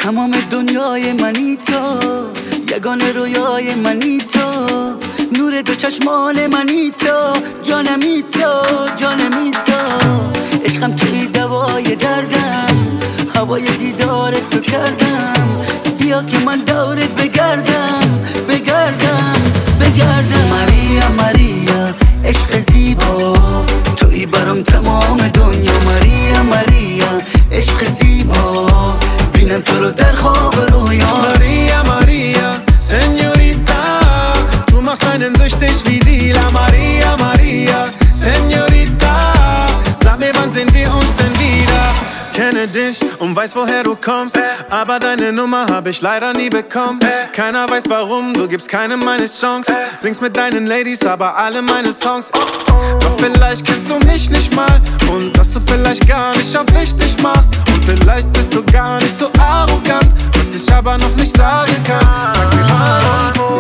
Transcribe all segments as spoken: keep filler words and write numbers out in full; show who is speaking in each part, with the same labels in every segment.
Speaker 1: تمام دنیای منی تو، یگانه رویای منی تو، نور دو چشمان منی تو، جانمی تو، جانمی تو. عشقم توی دوای دردم، هوای دیدار تو کردم. بیا که من دورت بگردم، بگردم، بگردم. ماریا ماریا عشق زیبا، توی برام تمام دنیا. ماریا ماریا عشق زیبا، بینم تو رو در خواب رویا.
Speaker 2: Maria, Maria, Señorita, du machst einen süchtig wie Dealer. Maria, Maria, Señorita, sag mir, wann sehen wir uns denn wieder? Kenne dich und weiß, woher du kommst, aber deine Nummer hab ich leider nie bekommen. Keiner weiß warum, du gibst keinem meine Chance. Singst mit deinen Ladies, aber alle meine Songs. Doch vielleicht kennst du mich nicht mal und dass du vielleicht gar nicht auf wichtig machst. Und vielleicht bist du gar nicht so arrogant, was ich aber noch nicht sagen kann. Sag mir wann und wo,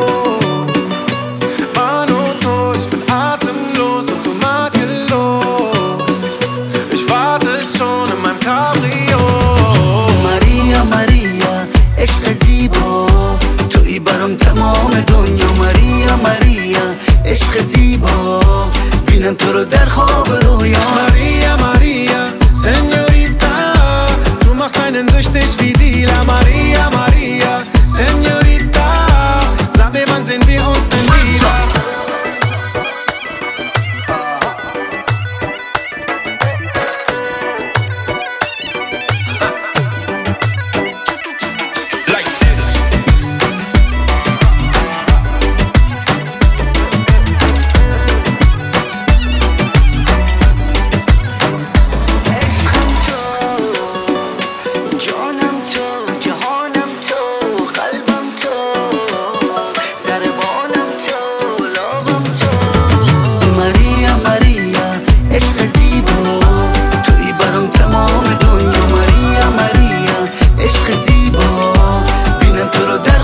Speaker 2: wann und wo. Ich bin atemlos und du makellos. Ich warte schon in meinem Cabrio.
Speaker 1: Maria Maria عشق زیبا، توی برام تمام دنیا. Maria Maria عشق زیبا، بینم تو رو در خواب رویا.
Speaker 2: Maria, Maria, Señorita, du machst einen süchtig wie Dealer. Maria, Maria, Señorita, sag mir, wann sehen wir uns denn wieder?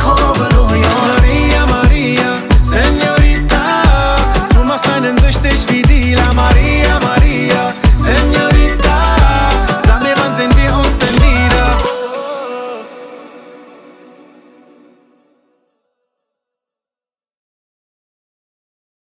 Speaker 2: Einen süchtig wie